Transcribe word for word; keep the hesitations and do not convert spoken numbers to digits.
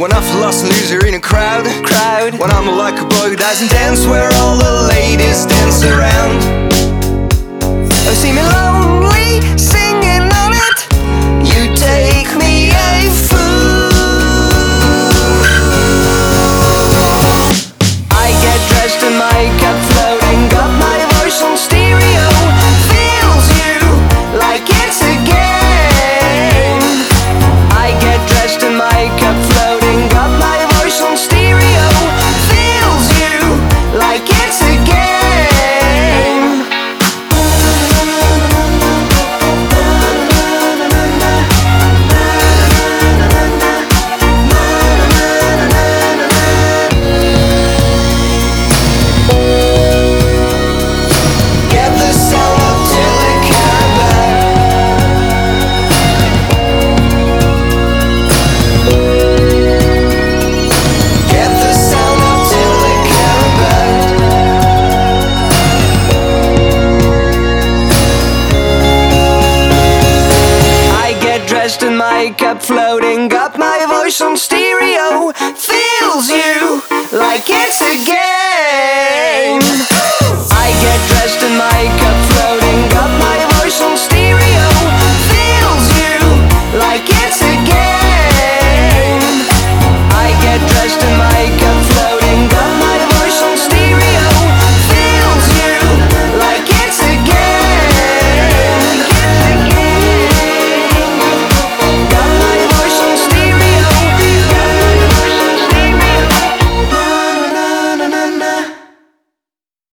When I feel lost and loser in a crowd, crowd. When I'm like a boy who doesn't dance where all the ladies dance around. Oh, see me lonely, singing on it. You take me a fool. I get dressed in makeup, floating, got my voice on stereo. Feels you like it's a game. I get dressed in makeup, floating, got my voice on stereo. Feels you like it's a game. Get the sound up till it come back. Get the sound up till it come back. I get dressed in makeup, floating, got my voice on stereo. Feels you like it's a game.